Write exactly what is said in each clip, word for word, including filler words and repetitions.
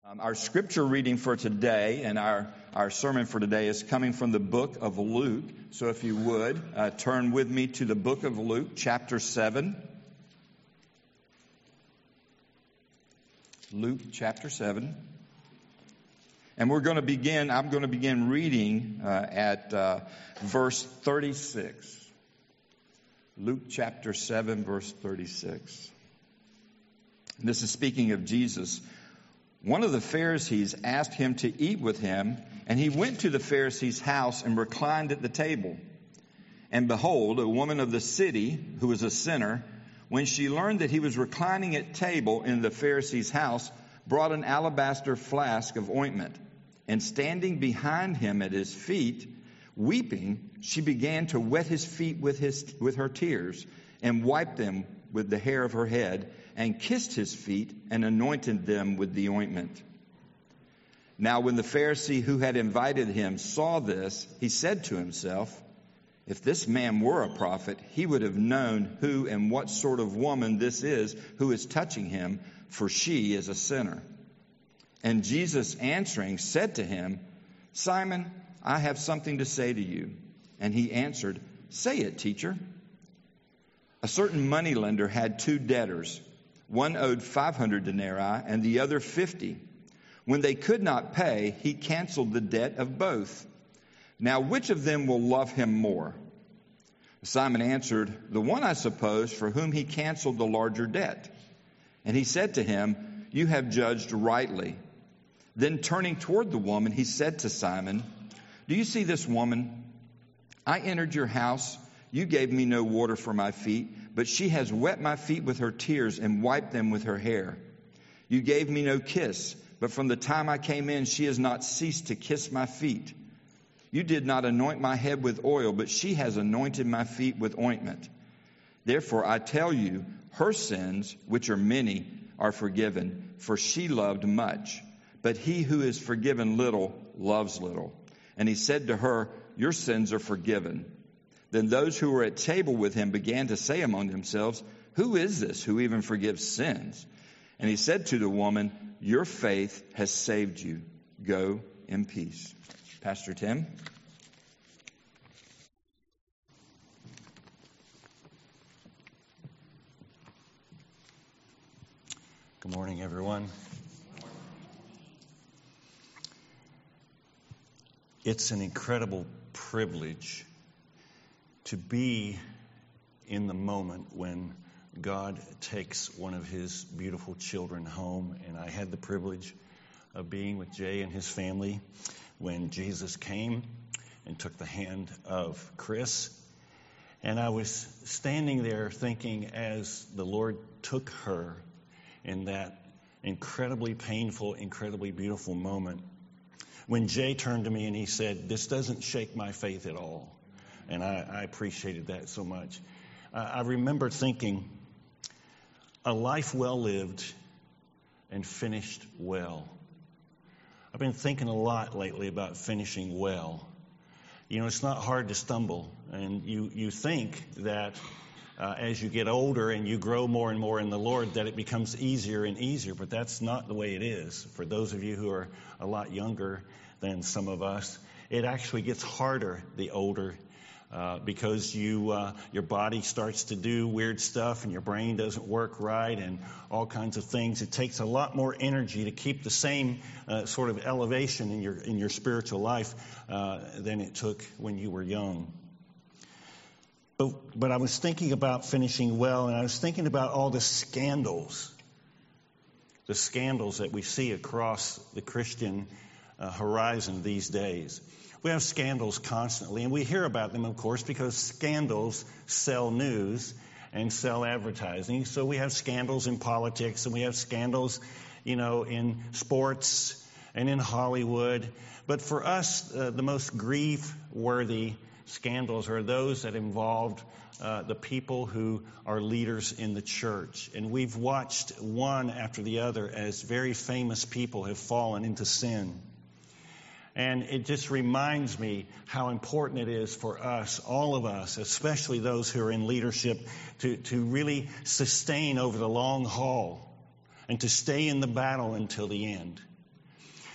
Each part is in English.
Um, our scripture reading for today and our, our sermon for today is coming from the book of Luke. So if you would, uh, turn with me to the book of Luke, chapter seven. Luke, chapter seven. And we're going to begin, I'm going to begin reading uh, at uh, verse thirty-six. Luke, chapter seven, verse thirty-six. And this is speaking of Jesus. One of the Pharisees asked him to eat with him, and he went to the Pharisee's house and reclined at the table. And behold, a woman of the city, who was a sinner, when she learned that he was reclining at table in the Pharisee's house, brought an alabaster flask of ointment. And standing behind him at his feet, weeping, she began to wet his feet with his with her tears, and wiped them with the hair of her head, and kissed his feet, and anointed them with the ointment. Now when the Pharisee who had invited him saw this, he said to himself, "If this man were a prophet, he would have known who and what sort of woman this is who is touching him, for she is a sinner." And Jesus answering said to him, "Simon, I have something to say to you." And he answered, "Say it, teacher." A certain moneylender had two debtors. One owed five hundred denarii and the other fifty. When they could not pay, he canceled the debt of both. Now, which of them will love him more? Simon answered, "The one, I suppose, for whom he canceled the larger debt." And he said to him, "You have judged rightly." Then turning toward the woman, he said to Simon, "Do you see this woman? I entered your house. You gave me no water for my feet, but she has wet my feet with her tears and wiped them with her hair. You gave me no kiss, but from the time I came in, she has not ceased to kiss my feet. You did not anoint my head with oil, but she has anointed my feet with ointment. Therefore, I tell you, her sins, which are many, are forgiven, for she loved much. But he who is forgiven little loves little." And he said to her, "Your sins are forgiven." Then those who were at table with him began to say among themselves, "Who is this who even forgives sins?" And he said to the woman, "Your faith has saved you. Go in peace." Pastor Tim. Good morning, everyone. It's an incredible privilege to be in the moment when God takes one of his beautiful children home. And I had the privilege of being with Jay and his family when Jesus came and took the hand of Chris. And I was standing there thinking, as the Lord took her in that incredibly painful, incredibly beautiful moment, when Jay turned to me and he said, "This doesn't shake my faith at all." And I, I appreciated that so much. Uh, I remember thinking, a life well lived and finished well. I've been thinking a lot lately about finishing well. You know, it's not hard to stumble. And you, you think that uh, as you get older and you grow more and more in the Lord, that it becomes easier and easier. But that's not the way it is. For those of you who are a lot younger than some of us, it actually gets harder the older Uh, because you, uh, your body starts to do weird stuff and your brain doesn't work right and all kinds of things. It takes a lot more energy to keep the same uh, sort of elevation in your in your spiritual life uh, than it took when you were young. But, but I was thinking about finishing well, and I was thinking about all the scandals, the scandals that we see across the Christian uh, horizon these days. We have scandals constantly, and we hear about them, of course, because scandals sell news and sell advertising. So we have scandals in politics, and we have scandals, you know, in sports and in Hollywood. But for us, uh, the most grief-worthy scandals are those that involved uh, the people who are leaders in the church. And we've watched one after the other as very famous people have fallen into sin. And it just reminds me how important it is for us, all of us, especially those who are in leadership, to, to really sustain over the long haul and to stay in the battle until the end.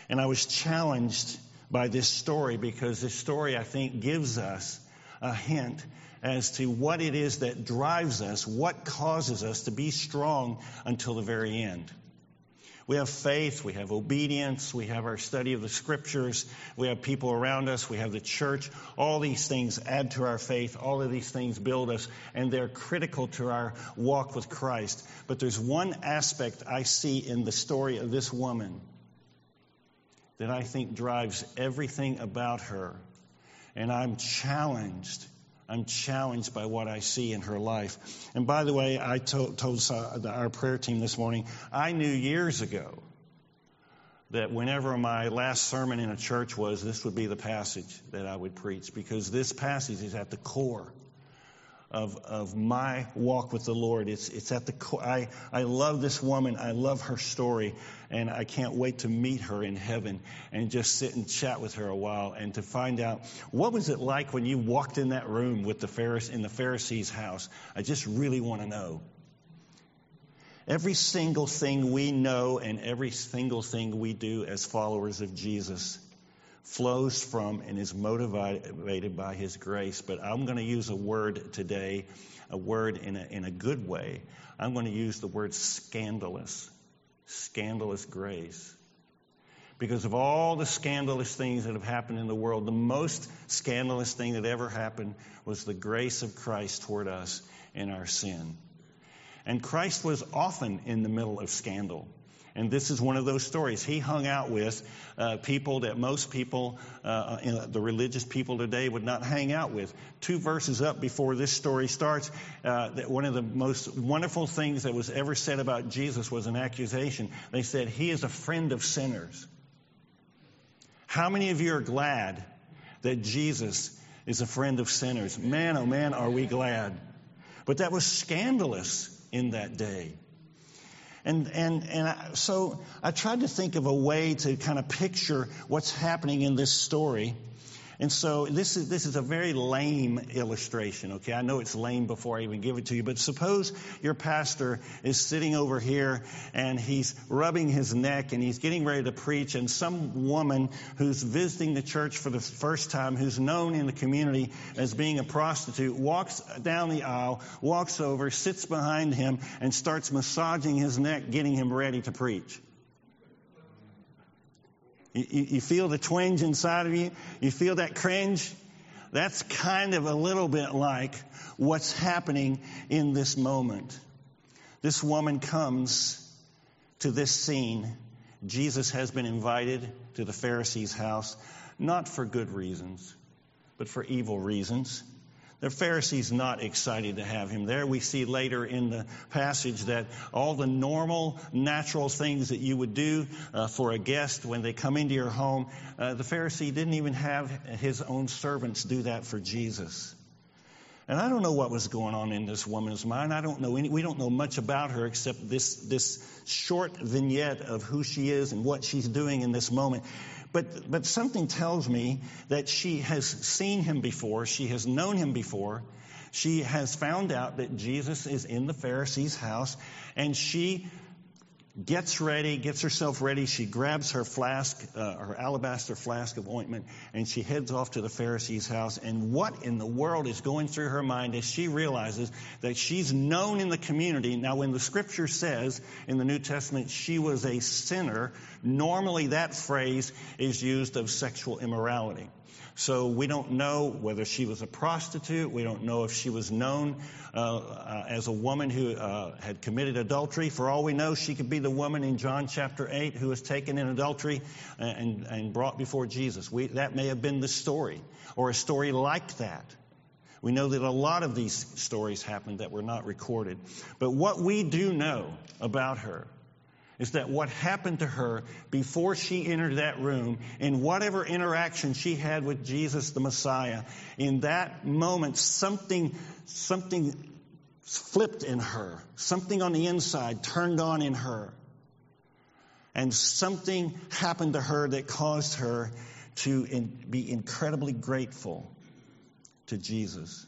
And I was challenged by this story because this story, I think, gives us a hint as to what it is that drives us, what causes us to be strong until the very end. We have faith, we have obedience, we have our study of the Scriptures, we have people around us, we have the church. All these things add to our faith. All of these things build us, and they're critical to our walk with Christ. But there's one aspect I see in the story of this woman that I think drives everything about her. And I'm challenged. I'm challenged by what I see in her life. And by the way, I told, told our prayer team this morning, I knew years ago that whenever my last sermon in a church was, this would be the passage that I would preach, because this passage is at the core of of my walk with the Lord. It's it's at the core. I, I love this woman. I love her story. And I can't wait to meet her in heaven and just sit and chat with her a while and to find out what was it like when you walked in that room with the Pharise- in the Pharisee's house. I just really want to know. Every single thing we know and every single thing we do as followers of Jesus flows from and is motivated by His grace. But I'm going to use a word today, a word in a, in a good way. I'm going to use the word scandalous. Scandalous grace. Because of all the scandalous things that have happened in the world, the most scandalous thing that ever happened was the grace of Christ toward us in our sin. And Christ was often in the middle of scandal. And this is one of those stories. He hung out with uh, people that most people, uh, in the religious people today, would not hang out with. Two verses up before this story starts, uh, that one of the most wonderful things that was ever said about Jesus was an accusation. They said, He is a friend of sinners. How many of you are glad that Jesus is a friend of sinners? Man, oh man, are we glad. But that was scandalous in that day. And and and I, so I tried to think of a way to kind of picture what's happening in this story. And so this is this is a very lame illustration, okay? I know it's lame before I even give it to you, but suppose your pastor is sitting over here and he's rubbing his neck and he's getting ready to preach, and some woman who's visiting the church for the first time, who's known in the community as being a prostitute, walks down the aisle, walks over, sits behind him, and starts massaging his neck, getting him ready to preach. You, you feel the twinge inside of you? You feel that cringe? That's kind of a little bit like what's happening in this moment. This woman comes to this scene. Jesus has been invited to the Pharisee's house, not for good reasons, but for evil reasons. The Pharisees not excited to have him there. We see later in the passage that all the normal, natural things that you would do uh, for a guest when they come into your home, uh, the Pharisee didn't even have his own servants do that for Jesus. And I don't know what was going on in this woman's mind. I don't know any, we don't know much about her except this, this short vignette of who she is and what she's doing in this moment. But but something tells me that she has seen him before. She has known him before. She has found out that Jesus is in the Pharisee's house, and she gets ready, gets herself ready. She grabs her flask, uh, her alabaster flask of ointment, and she heads off to the Pharisee's house. And what in the world is going through her mind as she realizes that she's known in the community? Now, when the Scripture says in the New Testament she was a sinner, normally that phrase is used of sexual immorality. So we don't know whether she was a prostitute. We don't know if she was known uh, uh, as a woman who uh, had committed adultery. For all we know, she could be the woman in John chapter eight who was taken in adultery and, and brought before Jesus. We, that may have been the story, or a story like that. We know that a lot of these stories happened that were not recorded. But what we do know about her is that what happened to her before she entered that room, in whatever interaction she had with Jesus the Messiah, in that moment something something flipped in her. Something on the inside turned on in her. And something happened to her that caused her to in, be incredibly grateful to Jesus.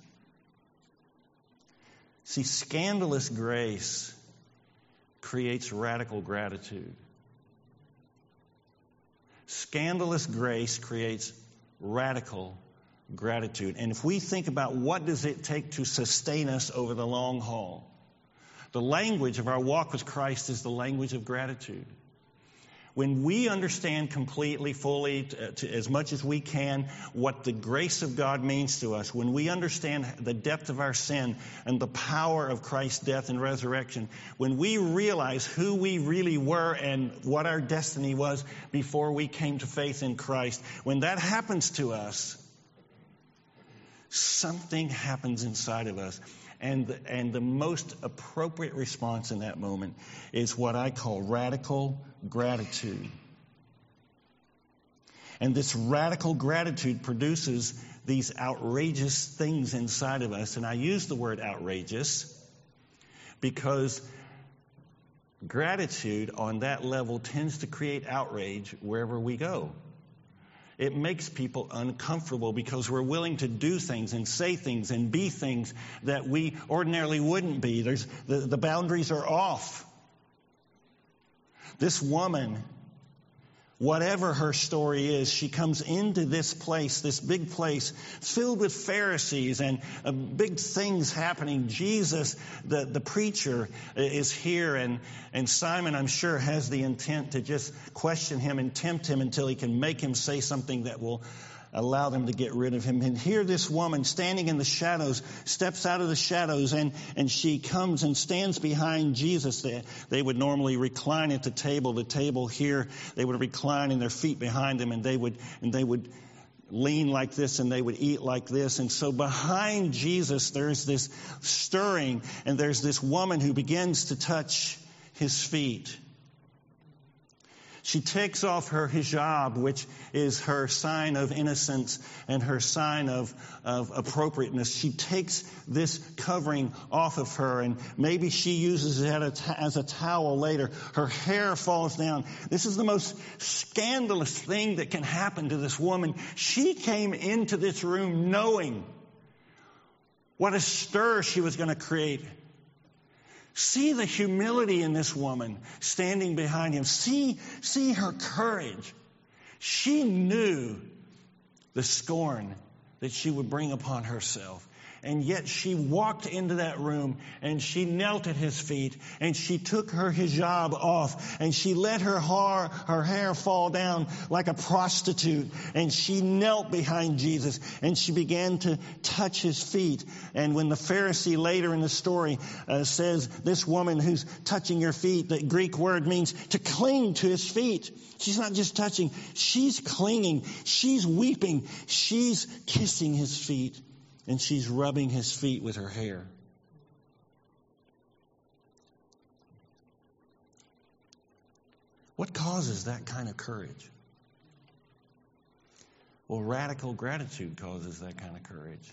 See, scandalous grace creates radical gratitude. Scandalous grace creates radical gratitude. And if we think about what does it take to sustain us over the long haul, the language of our walk with Christ is the language of gratitude. When we understand completely, fully, to, to, as much as we can, what the grace of God means to us, when we understand the depth of our sin and the power of Christ's death and resurrection, when we realize who we really were and what our destiny was before we came to faith in Christ, when that happens to us, something happens inside of us. And the, and the most appropriate response in that moment is what I call radical gratitude. And this radical gratitude produces these outrageous things inside of us. And I use the word outrageous because gratitude on that level tends to create outrage wherever we go. It makes people uncomfortable because we're willing to do things and say things and be things that we ordinarily wouldn't be. There's, the, the boundaries are off. This woman, whatever her story is, she comes into this place, this big place, filled with Pharisees and uh, big things happening. Jesus, the, the preacher, is here, and, and Simon, I'm sure, has the intent to just question him and tempt him until he can make him say something that will allow them to get rid of him. And here this woman, standing in the shadows, steps out of the shadows, and, and she comes and stands behind Jesus. They, they would normally recline at the table. The table here, they would recline and their feet behind them, and they would and they would lean like this, and they would eat like this. And so behind Jesus, there's this stirring, and there's this woman who begins to touch his feet. She takes off her hijab, which is her sign of innocence and her sign of, of appropriateness. She takes this covering off of her, and maybe she uses it as a towel later. Her hair falls down. This is the most scandalous thing that can happen to this woman. She came into this room knowing what a stir she was going to create. See the humility in this woman standing behind him. See, see her courage. She knew the scorn that she would bring upon herself. And yet she walked into that room and she knelt at his feet and she took her hijab off and she let her hair, her hair fall down like a prostitute, and she knelt behind Jesus and she began to touch his feet. And when the Pharisee later in the story uh, says, this woman who's touching your feet, the Greek word means to cling to his feet. She's not just touching, she's clinging, she's weeping, she's kissing his feet. And she's rubbing his feet with her hair. What causes that kind of courage? Well, radical gratitude causes that kind of courage.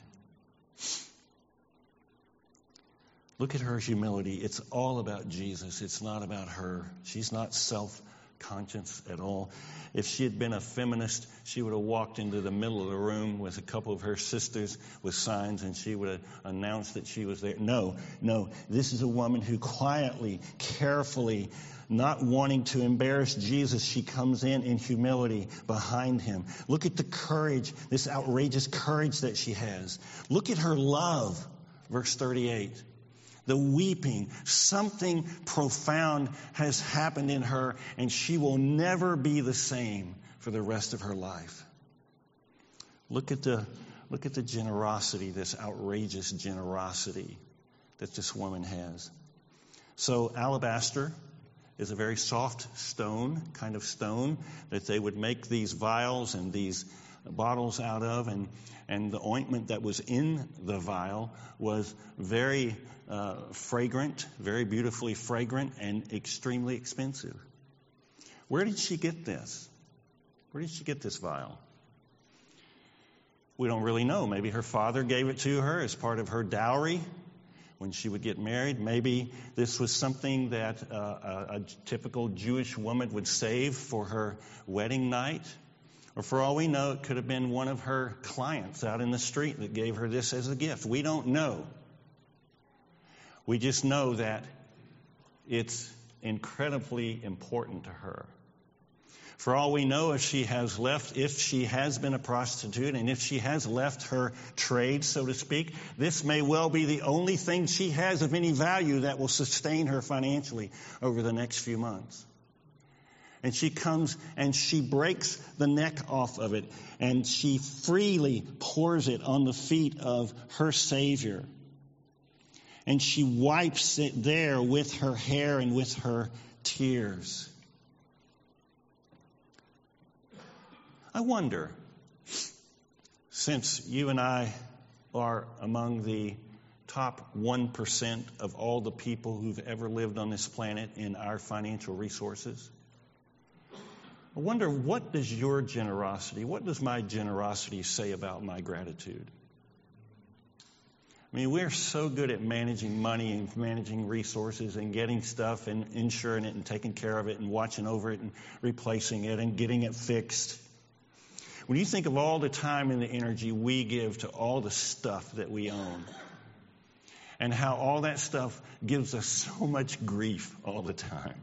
Look at her humility. It's all about Jesus. It's not about her. She's not self-conscious at all. If she had been a feminist, she would have walked into the middle of the room with a couple of her sisters with signs, and she would have announced that she was there. No, no. This is a woman who quietly, carefully, not wanting to embarrass Jesus, she comes in in humility behind him. Look at the courage, this outrageous courage that she has. Look at her love, verse thirty-eight. The weeping, something profound has happened in her, and she will never be the same for the rest of her life. Look at the, look at the generosity, this outrageous generosity that this woman has. So alabaster is a very soft stone, kind of stone that they would make these vials and these bottles out of, and, and the ointment that was in the vial was very uh, fragrant, very beautifully fragrant, and extremely expensive. Where did she get this? Where did she get this vial? We don't really know. Maybe her father gave it to her as part of her dowry when she would get married. Maybe this was something that uh, a, a typical Jewish woman would save for her wedding night. Or for all we know, it could have been one of her clients out in the street that gave her this as a gift. We don't know. We just know that it's incredibly important to her. For all we know, if she has left, if she has been a prostitute, and if she has left her trade, so to speak, this may well be the only thing she has of any value that will sustain her financially over the next few months. And she comes and she breaks the neck off of it, and she freely pours it on the feet of her Savior. And she wipes it there with her hair and with her tears. I wonder, since you and I are among the top one percent of all the people who've ever lived on this planet in our financial resources, I wonder, what does your generosity, what does my generosity say about my gratitude? I mean, we're so good at managing money and managing resources and getting stuff and insuring it and taking care of it and watching over it and replacing it and getting it fixed. When you think of all the time and the energy we give to all the stuff that we own, and how all that stuff gives us so much grief all the time.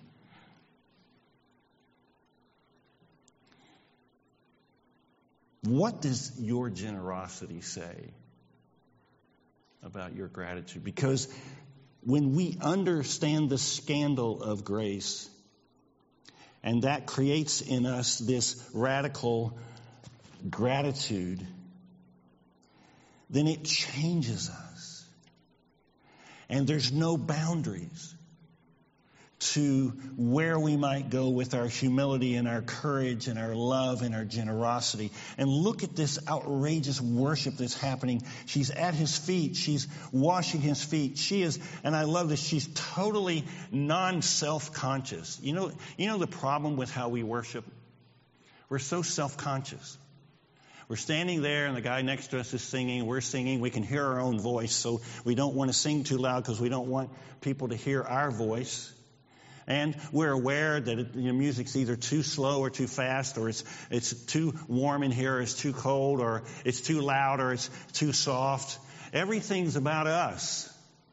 What does your generosity say about your gratitude? Because when we understand the scandal of grace, and that creates in us this radical gratitude, then it changes us. And there's no boundaries to where we might go with our humility and our courage and our love and our generosity. And look at this outrageous worship that's happening. She's at his feet. She's washing his feet. She is, and I love this, she's totally non-self-conscious. You know, you know the problem with how we worship? We're so self-conscious. We're standing there and the guy next to us is singing. We're singing. We can hear our own voice, so we don't want to sing too loud because we don't want people to hear our voice. And we're aware that it, you know, music's either too slow or too fast, or it's it's too warm in here, or it's too cold, or it's too loud, or it's too soft. Everything's about us.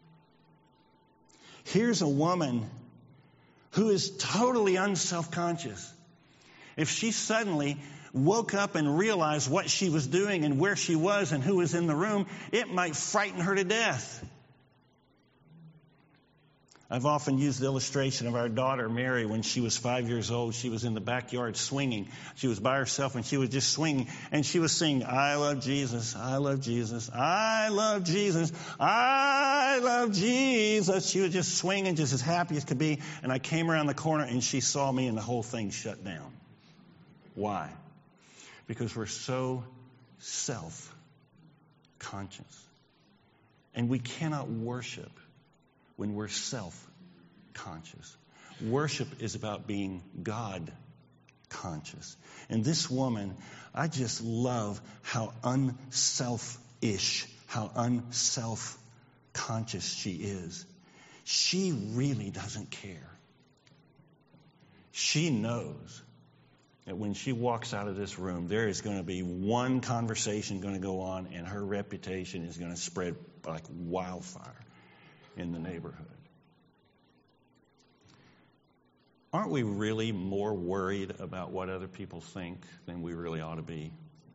Here's a woman who is totally unself-conscious. If she suddenly woke up and realized what she was doing and where she was and who was in the room, it might frighten her to death. I've often used the illustration of our daughter, Mary, when she was five years old. She was in the backyard swinging. She was by herself and she was just swinging. And she was singing, I love Jesus, I love Jesus, I love Jesus, I love Jesus. She was just swinging, just as happy as could be. And I came around the corner and she saw me and the whole thing shut down. Why? Because we're so self-conscious. And we cannot worship when we're self-conscious. Worship is about being God-conscious. And this woman, I just love how unselfish, how unself-conscious she is. She really doesn't care. She knows that when she walks out of this room, there is going to be one conversation going to go on, and her reputation is going to spread like wildfire in the neighborhood. Aren't we really more worried about what other people think than we really ought to be?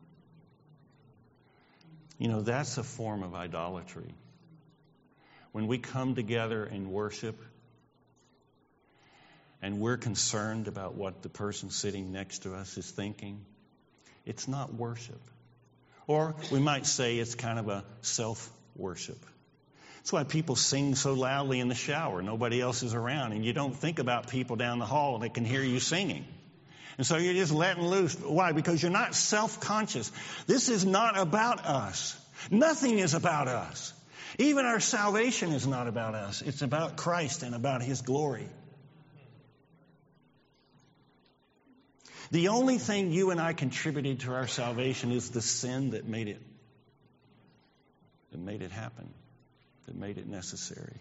You know, that's a form of idolatry. When we come together and worship, and we're concerned about what the person sitting next to us is thinking, it's not worship. Or we might say it's kind of a self-worship. That's why people sing so loudly in the shower. Nobody else is around, and you don't think about people down the hall that can hear you singing. And so you're just letting loose. Why? Because you're not self-conscious. This is not about us. Nothing is about us. Even our salvation is not about us. It's about Christ and about His glory. The only thing you and I contributed to our salvation is the sin that made it, that made it happen, that made it necessary.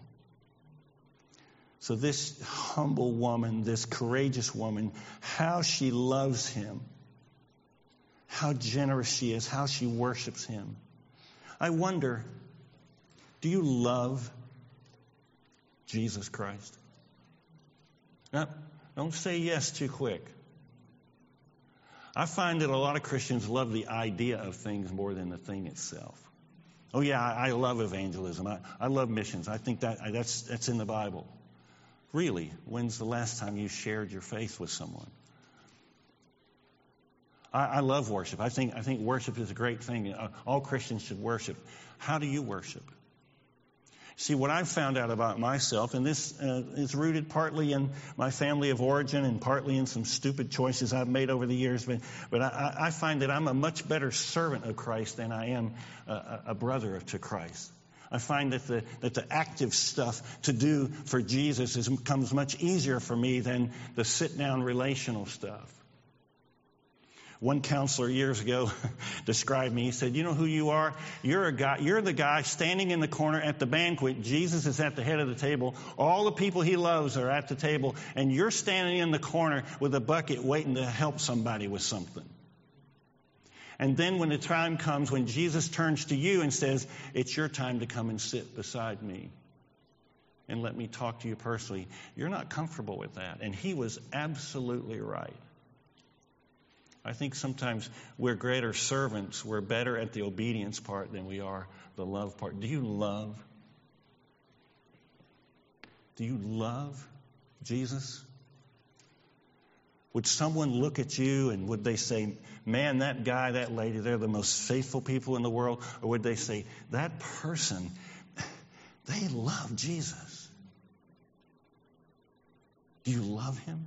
So this humble woman, this courageous woman, how she loves Him, how generous she is, how she worships Him. I wonder, do you love Jesus Christ? Now, don't say yes too quick. I find that a lot of Christians love the idea of things more than the thing itself. Oh yeah, I, I love evangelism. I, I love missions. I think that that's that's in the Bible. Really, when's the last time you shared your faith with someone? I, I love worship. I think I think worship is a great thing. Uh, all Christians should worship. How do you worship? See, what I've found out about myself, and this uh, is rooted partly in my family of origin and partly in some stupid choices I've made over the years, but, but I, I find that I'm a much better servant of Christ than I am a, a brother to Christ. I find that the, that the active stuff to do for Jesus is, comes much easier for me than the sit-down relational stuff. One counselor years ago described me. He said, you know who you are? You're a guy, you're the guy standing in the corner at the banquet. Jesus is at the head of the table. All the people he loves are at the table. And you're standing in the corner with a bucket waiting to help somebody with something. And then when the time comes when Jesus turns to you and says, it's your time to come and sit beside me and let me talk to you personally, you're not comfortable with that. And he was absolutely right. I think sometimes we're greater servants. We're better at the obedience part than we are the love part. Do you love? Do you love Jesus? Would someone look at you and would they say, man, that guy, that lady, they're the most faithful people in the world? Or would they say, that person, they love Jesus? Do you love him?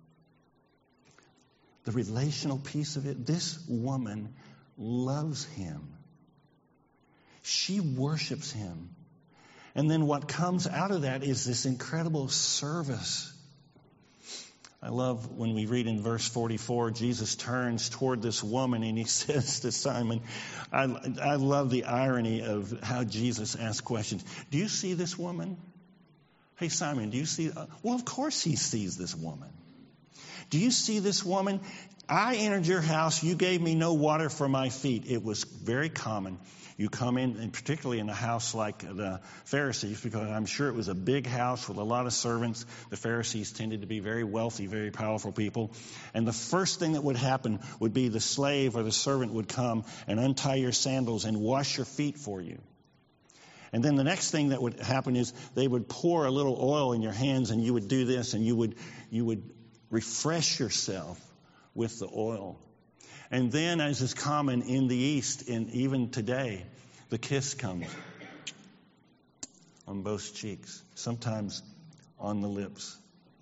The relational piece of it, this woman loves him. She worships him. And then what comes out of that is this incredible service. I love when we read in verse forty-four, Jesus turns toward this woman and he says to Simon, I, I love the irony of how Jesus asks questions. Do you see this woman? Hey, Simon, do you see? Uh, well, of course he sees this woman. Do you see this woman? I entered your house. You gave me no water for my feet. It was very common. You come in, and particularly in a house like the Pharisees, because I'm sure it was a big house with a lot of servants. The Pharisees tended to be very wealthy, very powerful people. And the first thing that would happen would be the slave or the servant would come and untie your sandals and wash your feet for you. And then the next thing that would happen is they would pour a little oil in your hands and you would do this and you would you would refresh yourself with the oil. And then, as is common in the East, and even today, the kiss comes on both cheeks, sometimes on the lips.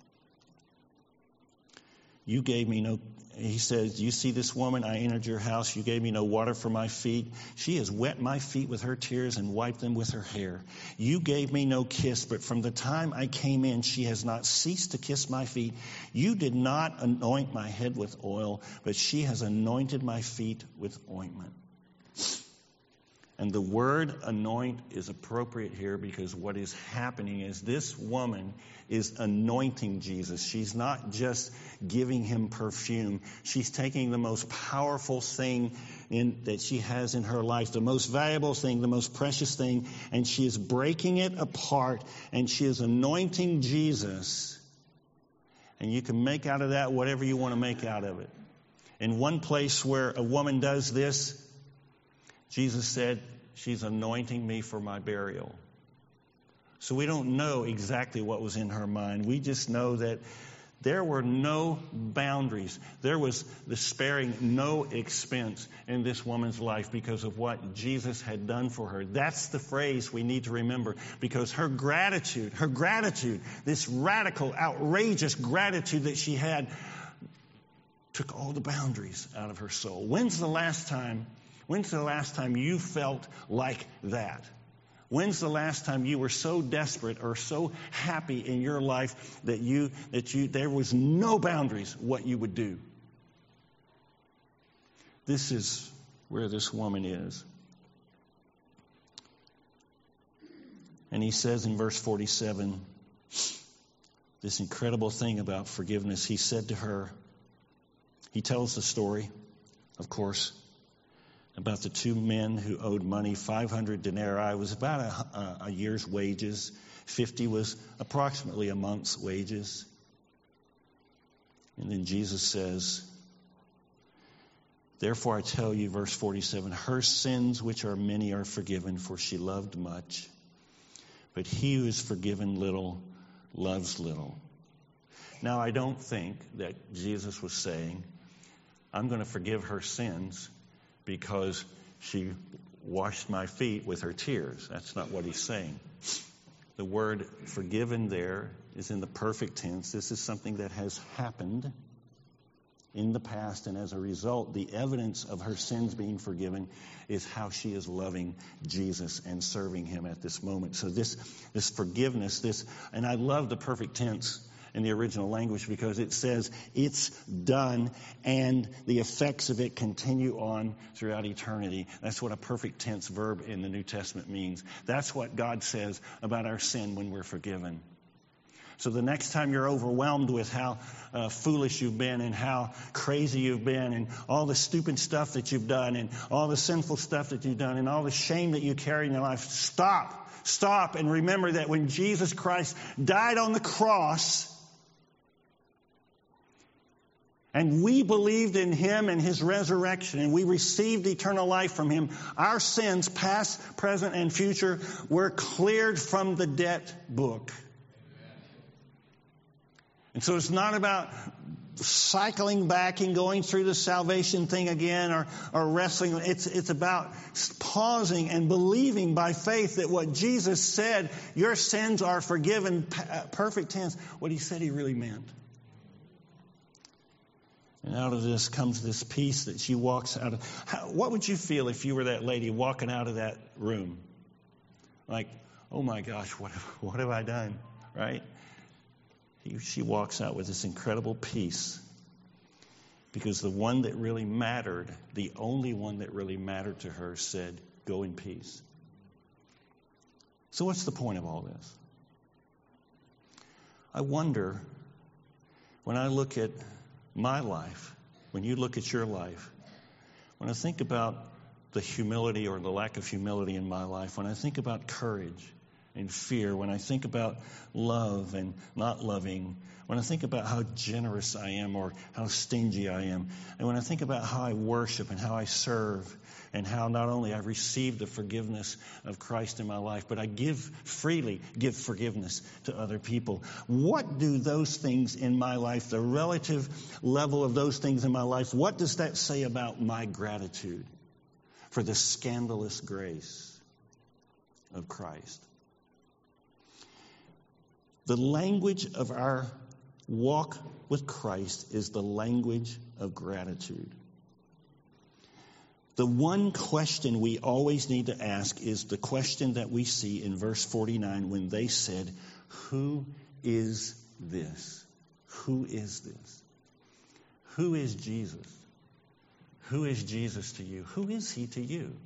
You gave me no, he says, you see this woman, I entered your house, you gave me no water for my feet. She has wet my feet with her tears and wiped them with her hair. You gave me no kiss, but from the time I came in, she has not ceased to kiss my feet. You did not anoint my head with oil, but she has anointed my feet with ointment. And the word anoint is appropriate here because what is happening is this woman is anointing Jesus. She's not just giving him perfume. She's taking the most powerful thing in, that she has in her life, the most valuable thing, the most precious thing, and she is breaking it apart and she is anointing Jesus. And you can make out of that whatever you want to make out of it. In one place where a woman does this, Jesus said, she's anointing me for my burial. So we don't know exactly what was in her mind. We just know that there were no boundaries. There was the sparing no expense in this woman's life because of what Jesus had done for her. That's the phrase we need to remember because her gratitude, her gratitude, this radical, outrageous gratitude that she had took all the boundaries out of her soul. When's the last time When's the last time you felt like that? When's the last time you were so desperate or so happy in your life that you that you there was no boundaries what you would do? This is where this woman is. And he says in verse forty-seven, this incredible thing about forgiveness. He said to her, he tells the story, of course, about the two men who owed money. Five hundred denarii was about a, a year's wages. Fifty was approximately a month's wages. And then Jesus says, Therefore I tell you, verse forty-seven, her sins, which are many, are forgiven, for she loved much. But he who is forgiven little loves little. Now, I don't think that Jesus was saying, I'm going to forgive her sins because she washed my feet with her tears. That's not what he's saying. The word forgiven there is in the perfect tense. This is something that has happened in the past, and as a result, the evidence of her sins being forgiven is how she is loving Jesus and serving him at this moment. So this, this forgiveness, this, and I love the perfect tense in the original language because it says it's done and the effects of it continue on throughout eternity. That's what a perfect tense verb in the New Testament means. That's what God says about our sin when we're forgiven. So the next time you're overwhelmed with how uh, foolish you've been and how crazy you've been and all the stupid stuff that you've done and all the sinful stuff that you've done and all the shame that you carry in your life, stop. Stop and remember that when Jesus Christ died on the cross and we believed in him and his resurrection and we received eternal life from him, our sins, past, present, and future, were cleared from the debt book. And so it's not about cycling back and going through the salvation thing again or, or wrestling. It's, it's about pausing and believing by faith that what Jesus said, your sins are forgiven, perfect tense, what he said he really meant. And out of this comes this peace that she walks out of. How, what would you feel if you were that lady walking out of that room? Like, oh my gosh, what, what have I done? Right? She walks out with this incredible peace because the one that really mattered, the only one that really mattered to her, said, go in peace. So what's the point of all this? I wonder, when I look at my life, when you look at your life, when I think about the humility or the lack of humility in my life, when I think about courage and fear, when I think about love and not loving, when I think about how generous I am or how stingy I am, and when I think about how I worship and how I serve and how not only I've received the forgiveness of Christ in my life, but I give freely, give forgiveness to other people. What do those things in my life, the relative level of those things in my life, what does that say about my gratitude for the scandalous grace of Christ? The language of our walk with Christ is the language of gratitude. The one question we always need to ask is the question that we see in verse forty-nine when they said, who is this? Who is this? Who is Jesus? Who is Jesus to you? Who is he to you?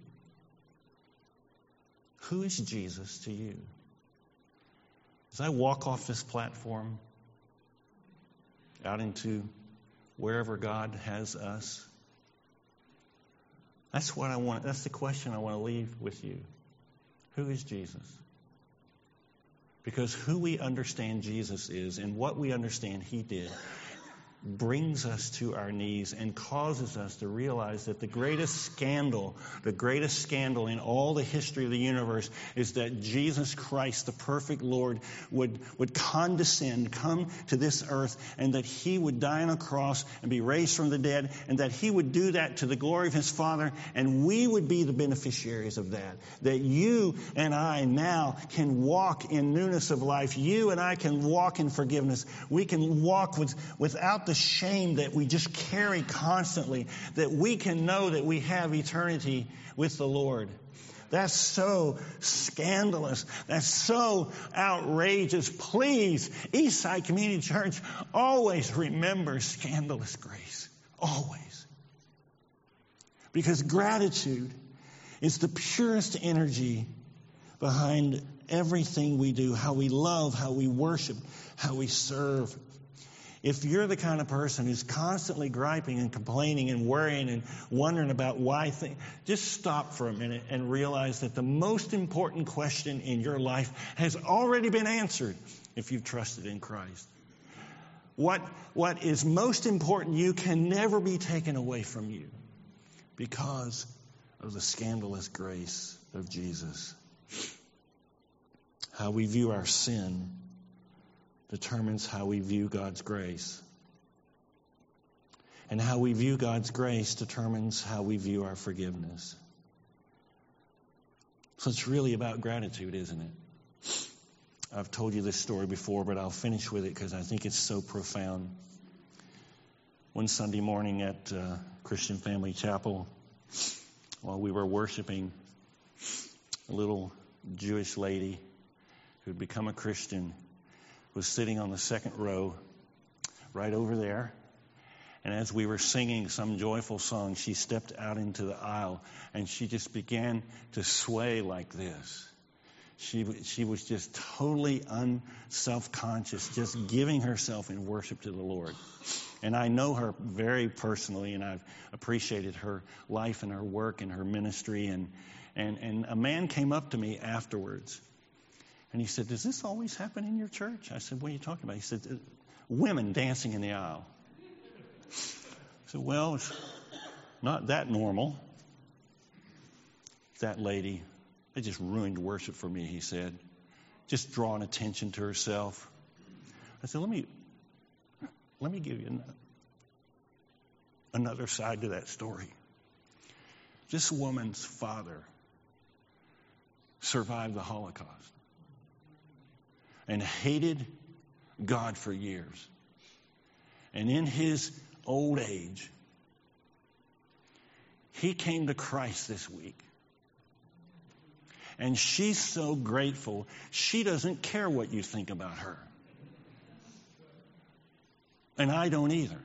Who is Jesus to you? As I walk off this platform out into wherever God has us, that's what I want. That's the question I want to leave with you. Who is Jesus? Because who we understand Jesus is and what we understand he did brings us to our knees and causes us to realize that the greatest scandal, the greatest scandal in all the history of the universe is that Jesus Christ, the perfect Lord, would, would condescend, come to this earth, and that he would die on a cross and be raised from the dead, and that he would do that to the glory of his Father, and we would be the beneficiaries of that. That you and I now can walk in newness of life. You and I can walk in forgiveness. We can walk with, without the shame that we just carry constantly, that we can know that we have eternity with the Lord. That's so scandalous. That's so outrageous. Please, Eastside Community Church, always remember scandalous grace. Always. Because gratitude is the purest energy behind everything we do, how we love, how we worship, how we serve. If you're the kind of person who's constantly griping and complaining and worrying and wondering about why things, just stop for a minute and realize that the most important question in your life has already been answered if you've trusted in Christ. What, what is most important to you can never be taken away from you. because of the scandalous grace of Jesus. How we view our sin determines how we view God's grace. And how we view God's grace determines how we view our forgiveness. So it's really about gratitude, isn't it? I've told you this story before, but I'll finish with it because I think it's so profound. One Sunday morning at uh, Christian Family Chapel, while we were worshiping, a little Jewish lady who had become a Christian was sitting on the second row right over there. And as we were singing some joyful song, she stepped out into the aisle and she just began to sway like this. She, she was just totally unself-conscious, just giving herself in worship to the Lord. And I know her very personally, and I've appreciated her life and her work and her ministry. And, and, and a man came up to me afterwards, and he said, "Does this always happen in your church?" I said, "What are you talking about?" He said, "Women dancing in the aisle." I said, "Well, it's not that normal." That lady, it just ruined worship for me, he said. Just drawing attention to herself. I said, let me let me give you another side to that story. This woman's father survived the Holocaust and hated God for years. And in his old age, he came to Christ this week. And she's so grateful, she doesn't care what you think about her. And I don't either.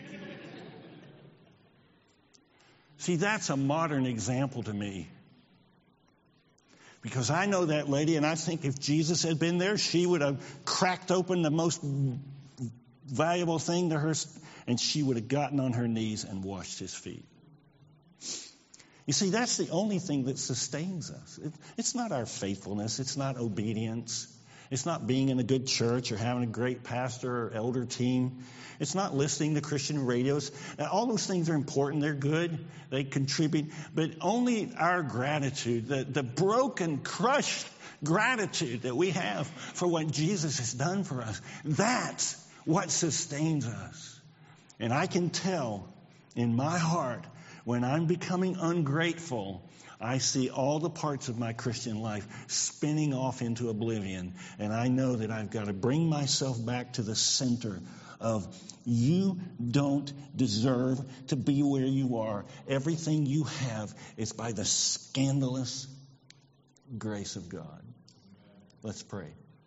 See, that's a modern example to me. Because I know that lady, and I think if Jesus had been there, she would have cracked open the most valuable thing to her, and she would have gotten on her knees and washed his feet. You see, that's the only thing that sustains us. It, it's not our faithfulness. It's not obedience. It's not being in a good church or having a great pastor or elder team. It's not listening to Christian radios. All those things are important. They're good. They contribute. But only our gratitude, the, the broken, crushed gratitude that we have for what Jesus has done for us, that's what sustains us. And I can tell in my heart, when I'm becoming ungrateful, I see all the parts of my Christian life spinning off into oblivion. And I know that I've got to bring myself back to the center of you don't deserve to be where you are. Everything you have is by the scandalous grace of God. Let's pray.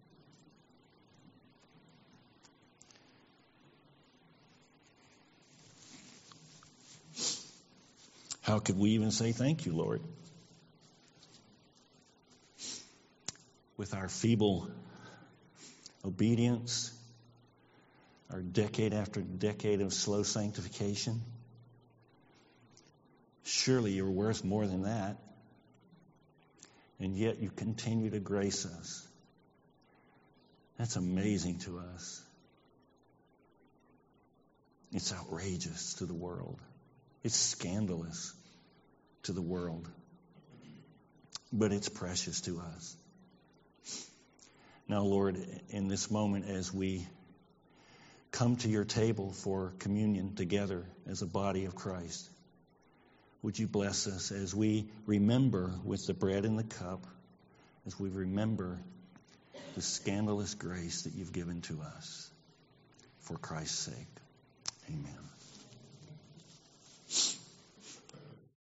How could we even say thank you, Lord? With our feeble obedience, our decade after decade of slow sanctification. Surely you're worth more than that. And yet you continue to grace us. That's amazing to us. It's outrageous to the world. It's scandalous to the world, but it's precious to us. Now, Lord, in this moment as we come to your table for communion together as a body of Christ, would you bless us as we remember with the bread and the cup, as we remember the scandalous grace that you've given to us for Christ's sake. Amen.